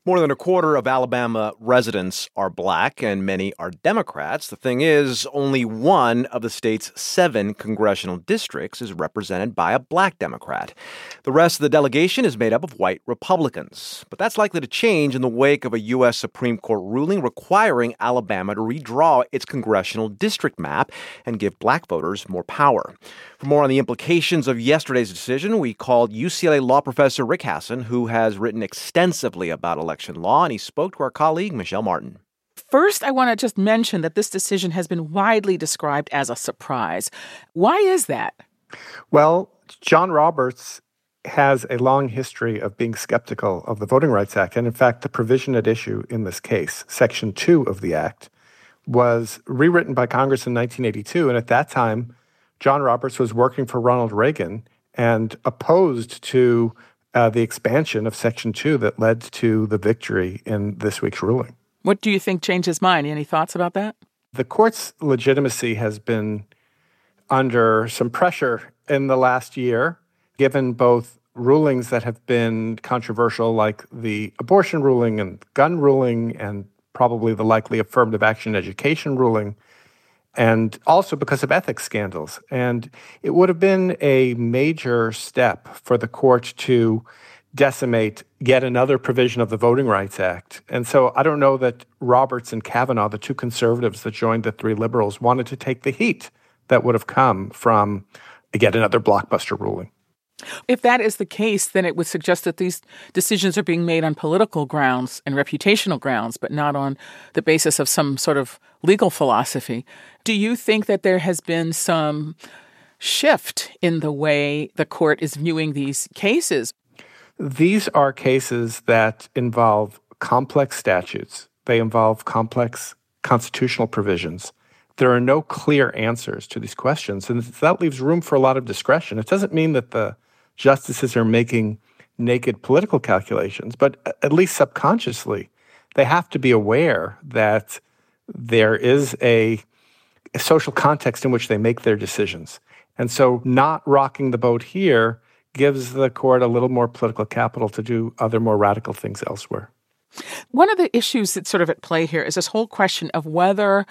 More than a quarter of Alabama residents are black, and many are Democrats. The thing is, only one of the state's 7 congressional districts is represented by a black Democrat. The rest of the delegation is made up of white Republicans. But that's likely to change in the wake of a U.S. Supreme Court ruling requiring Alabama to redraw its congressional district map and give black voters more power. For more on the implications of yesterday's decision, we called UCLA law professor Rick Hasen, who has written extensively about election law, and he spoke to our colleague, Michelle Martin. First, I want to just mention that this decision has been widely described as a surprise. Why is that? Well, John Roberts has a long history of being skeptical of the Voting Rights Act. And in fact, the provision at issue in this case, Section 2 of the Act, was rewritten by Congress in 1982. And at that time, John Roberts was working for Ronald Reagan and opposed to the expansion of Section 2 that led to the victory in this week's ruling. What do you think changed his mind? Any thoughts about that? The court's legitimacy has been under some pressure in the last year, given both rulings that have been controversial, like the abortion ruling and gun ruling, and probably the likely affirmative action education ruling, and also because of ethics scandals. And it would have been a major step for the court to decimate yet another provision of the Voting Rights Act. And so I don't know that Roberts and Kavanaugh, the 2 conservatives that joined the 3 liberals, wanted to take the heat that would have come from yet another blockbuster ruling. If that is the case, then it would suggest that these decisions are being made on political grounds and reputational grounds, but not on the basis of some sort of legal philosophy. Do you think that there has been some shift in the way the court is viewing these cases? These are cases that involve complex statutes. They involve complex constitutional provisions. There are no clear answers to these questions, and that leaves room for a lot of discretion. It doesn't mean that the justices are making naked political calculations, but at least subconsciously, they have to be aware that there is a social context in which they make their decisions. And so not rocking the boat here gives the court a little more political capital to do other more radical things elsewhere. One of the issues that's sort of at play here is this whole question of whether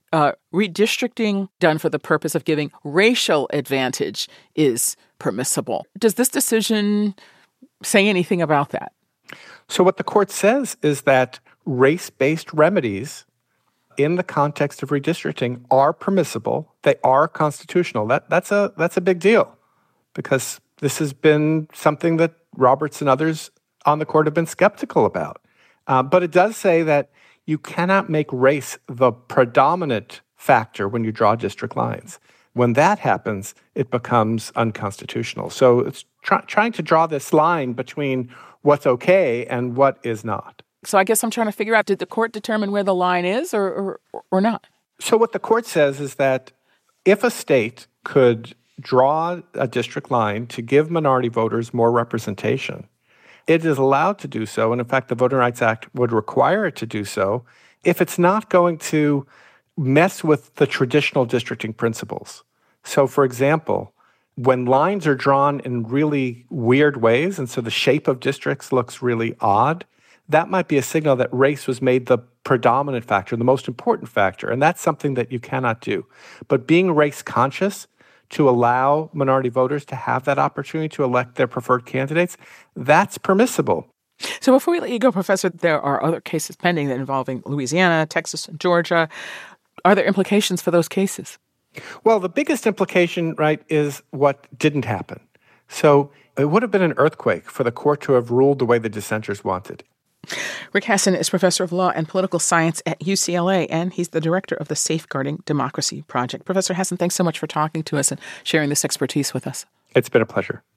redistricting done for the purpose of giving racial advantage is permissible. Does this decision say anything about that? So what the court says is that race-based remedies in the context of redistricting are permissible. They are constitutional. That's a big deal, because this has been something that Roberts and others on the court have been skeptical about. But it does say that you cannot make race the predominant factor when you draw district lines. When that happens, it becomes unconstitutional. So it's trying to draw this line between what's okay and what is not. So I guess I'm trying to figure out, did the court determine where the line is or not? So what the court says is that if a state could draw a district line to give minority voters more representation, it is allowed to do so, and in fact, the Voting Rights Act would require it to do so, if it's not going to mess with the traditional districting principles. So, for example, when lines are drawn in really weird ways, and so the shape of districts looks really odd, that might be a signal that race was made the predominant factor, the most important factor, and that's something that you cannot do. But being race conscious, to allow minority voters to have that opportunity to elect their preferred candidates, that's permissible. So before we let you go, Professor, there are other cases pending that involving Louisiana, Texas, and Georgia. Are there implications for those cases? Well, the biggest implication, right, is what didn't happen. So it would have been an earthquake for the court to have ruled the way the dissenters wanted. Rick Hasen is professor of law and political science at UCLA, and he's the director of the Safeguarding Democracy Project. Professor Hasen, thanks so much for talking to us and sharing this expertise with us. It's been a pleasure.